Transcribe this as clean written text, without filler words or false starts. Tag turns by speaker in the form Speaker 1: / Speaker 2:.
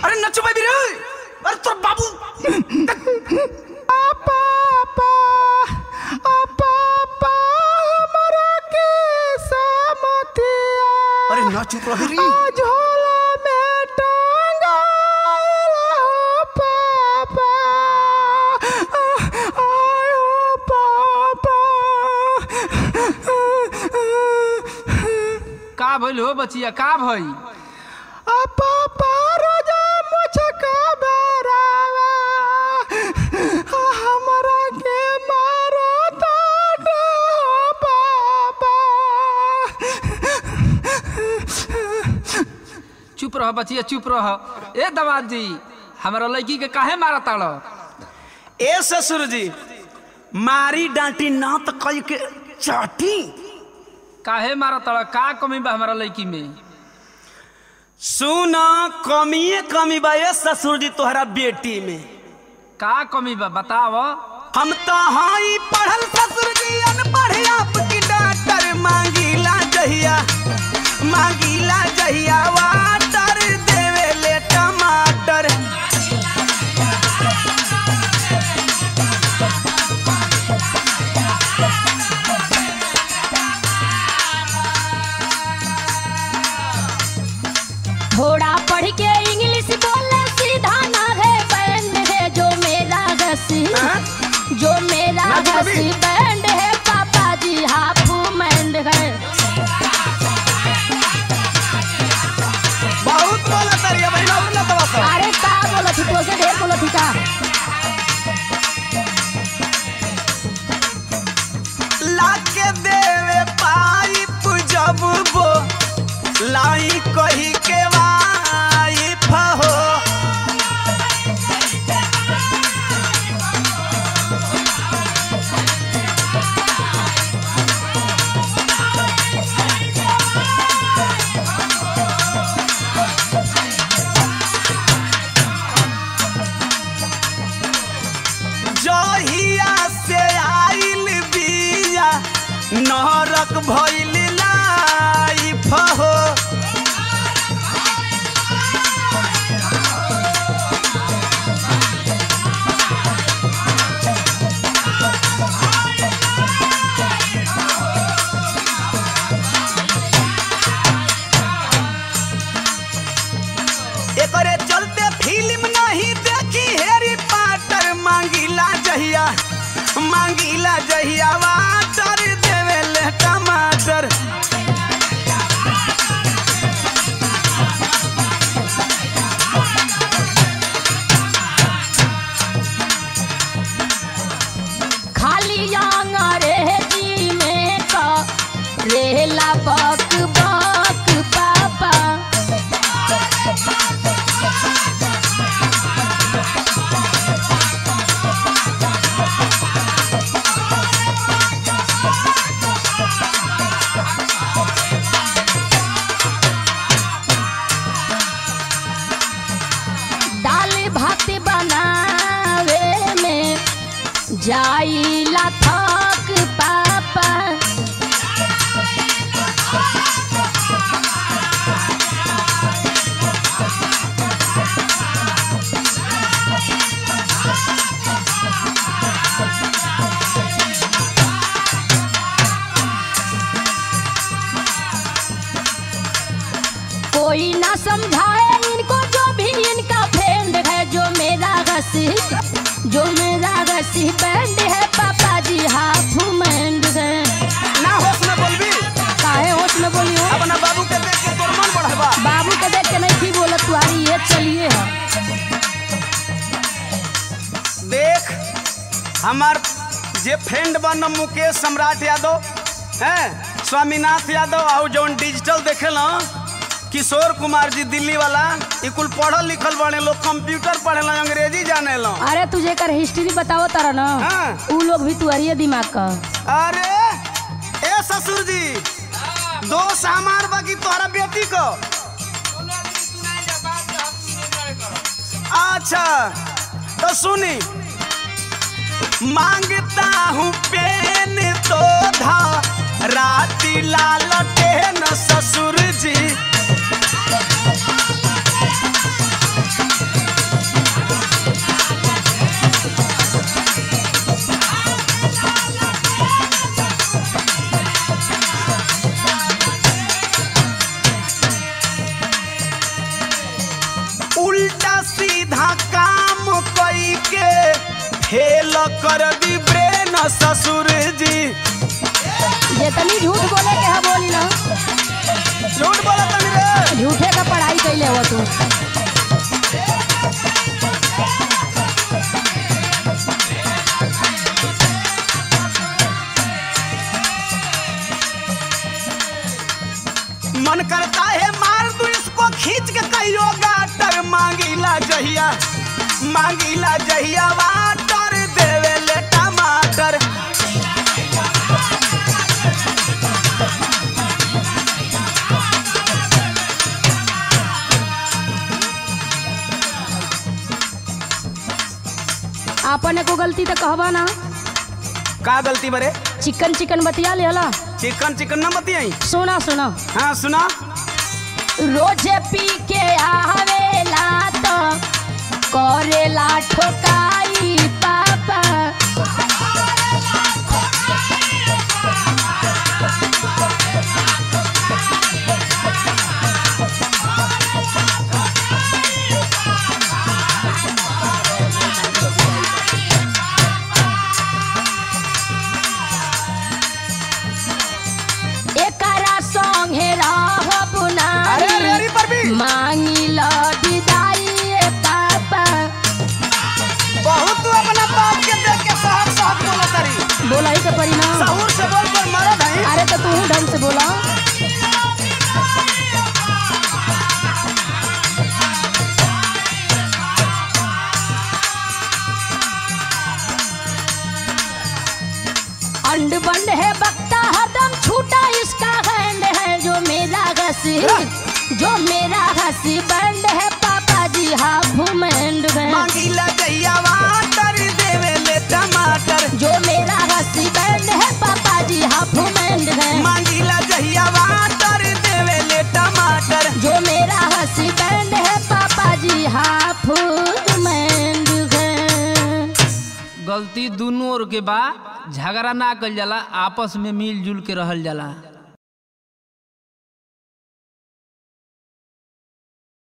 Speaker 1: अरे नचो भाई रे, अरे तो बाबू अरे नाच प्रहरी
Speaker 2: झोला में टांगाइला पापा आयो पापा।
Speaker 3: का भइल हो बचिया, का भई?
Speaker 2: पापा रोजा मुझका बेरावा हमरा के मारो ताटा पापा।
Speaker 3: चुप रह बचिया, चुप रह। ए दमाद जी, हमारा लड़की के काहे मारा ताड़?
Speaker 1: ए ससुर जी, मारी डांटी ना तो कई के चाटी।
Speaker 3: काहे मारा ताड़? का कमी बा हमारा लड़की में?
Speaker 1: सुना, कमी बा ए ससुर जी तोहरा बेटी में।
Speaker 3: का कमी बा बताव।
Speaker 1: हम तो हाई पढ़ल ससुर जी अनपढ़ आपकी डॉक्टर मांगीला जहिया वाटर देवे ले टमाटर।
Speaker 4: थोड़ा पढ़ के इंग्लिश बोले सीधा ना है बैंड है जो मेरा घसी बैंड है पापा जी हाफ मैंड है।
Speaker 1: बहुत बोला तरिया भाई ना तो
Speaker 4: अरे का बोला थी तो से ढेर बोला थी का।
Speaker 1: लाके देवे पाइप जब वो लाई कही के वाइफ हो। जहिया से आइल बिया नरक भइल लाइफ हो। एकरे चलते फिल्म नहीं देखी हैरी पॉटर मांगीला जहिया वाटर देवे ले टमाटर।
Speaker 4: खाली अंग्रेजी में का रेला बक बक पापा। दाल भात बनावे में जाइला थक पापा। कोई ना समझाए इनको जो भी इनका फ्रेंड है जो मेरा घसी बैंड है पापा जी हाफ मैंड है।
Speaker 1: ना होश में बोलबी,
Speaker 4: काहे होश में बोलियो?
Speaker 1: अपना बाबू के देख के तोर मन बढ़ावा।
Speaker 4: बाबू के देख के नहीं थी बोलत तुम्हारी ये चलिए है।
Speaker 1: देख हमार जे फ्रेंड बन मुकेश सम्राट यादव हैं, स्वामीनाथ यादव और जौन डिजिटल देखेला किशोर कुमार जी दिल्ली वाला, कुल पढ़ल लिखल बने लोग, कंप्यूटर पढ़ेला, अंग्रेजी जाने लो।
Speaker 4: अरे तुझे कर हिस्ट्री बताओ तारा ना।
Speaker 1: हाँ।
Speaker 4: उ लोग भी तुम्हारी दिमाग का।
Speaker 1: अरे ए ससुर जी, दोस्त हमार बाकी तोहरा बेटी को। अच्छा तो सुनी, मांगता हूँ पेन तो धा राती लालटेन ससुर जी। फेल कर दी ब्रेन ससुर जी।
Speaker 4: जितनी झूठ बोले के है बोली ना।
Speaker 1: झूठ बोला तनी रे।
Speaker 4: झूठे का पढ़ाई कैले हो तू।
Speaker 1: मन करता है मार दूं इसको खींच के कहियो गाटर। मांगीला जहिया वाटर देवे ले टमाटर।
Speaker 4: आपने को गलती तो कहबा ना।
Speaker 1: का गलती बरे?
Speaker 4: चिकन बतिया ले हला।
Speaker 1: चिकन न बतियाई।
Speaker 4: सुना
Speaker 1: हाँ सुना।
Speaker 4: रोजे पी के आवेला तो करेला ठोकाई पापा। एकरा संगे रहब नाही मांगी लड़ाई पापा।
Speaker 1: बहुत तू अपना बाप के देख के साहब बोला तारी।
Speaker 4: बोला ही तो परी ना।
Speaker 1: सहूर से बोल पर मारा भाई।
Speaker 4: अरे तो तू ढंग से बोला। अंड बंड है बकता हरदम छूटा इसका हैंड है। जो मेरा हंसी बंड है पापा जी हाफ मैंड है।
Speaker 1: मांगीला जहिया वाटर देवे ले टमाटर।
Speaker 4: जो मेरा हंसी बंड है पापा जी हाफ मैंड है।
Speaker 1: मांगीला जहिया वाटर देवे ले टमाटर।
Speaker 4: जो मेरा हंसी बंड है पापा जी हाफ मैंड है।
Speaker 3: गलती दोनों ओर के बा, झगड़ा ना कल जाला, आपस में मिलजुल के रहल जाला।